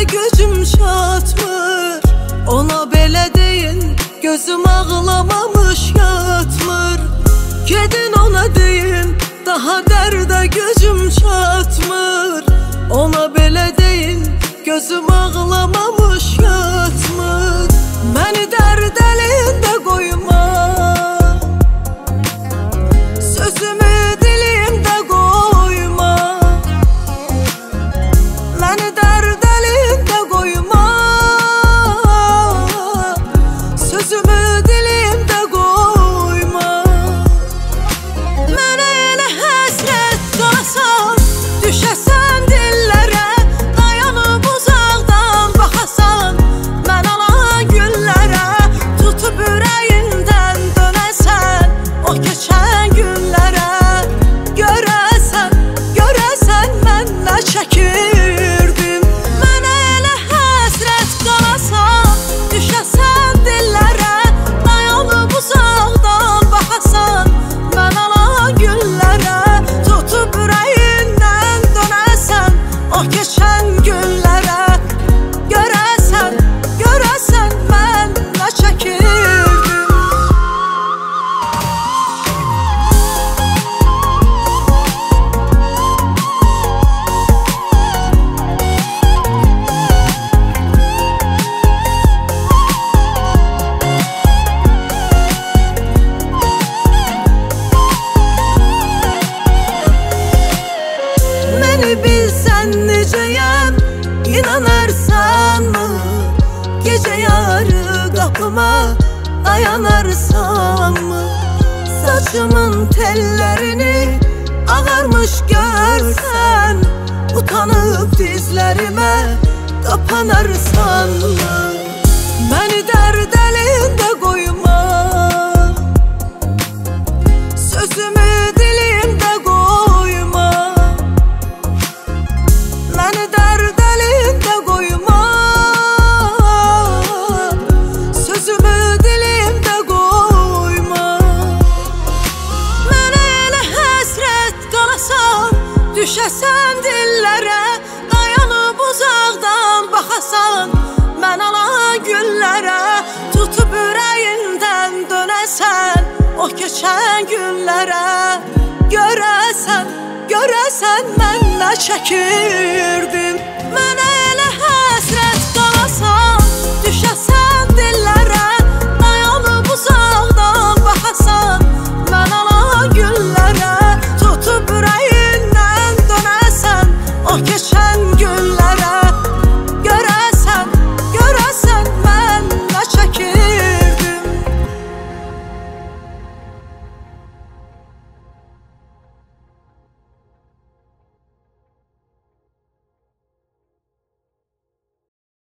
gücüm çatmır. Ona belə deyin, gözüm ağlamamış yatmır. Gedin ona deyin, daha dərdə gücüm çatmır. Ona belə deyin, gözüm ağlamamış yatmır. Məni dərd əlində qoyma, sözümü dilimdə qoyma. Məni dərd əlində qoyma, sözümü dilimdə qoyma. Mənə elə həsrət qalasan, düşəsən dillərə, dayanıb uzaqdan baxasan, mən alan güllərə, tutub ürəyindən dönəsən, o keçən günlərə. Görəsən, görəsən mən nə çəkirdim. Mənə elə həsrət qalasan, düşəsən dillərə, dayanıb uzaqdan baxasan, mən alan güllərə, tutub ürəyindən dönəsən, o keçən günlərə. Görəsən, görəsən mən nə çəkirdim. Məni bilsən necəyəm, inanarsanmı? Gecə yarı qapıma dayanarsanmı? Saçımın tellərini ağarmış görsən, utanıb dizlərimə qapanarsanmı? Məni dərd əlində qoyma, sözümü dilimdə qoyma. Məni dərd əlində qoyma, sözümü dilimdə qoyma. Mənə elə həsrət qalasan, düşəsən dillərə, dayanıb uzaqdan baxasan, mən alan güllərə, tutub ürəyindən dönəsən, o keçən günlərə. Görəsən, görəsən mən nə çəkirdim.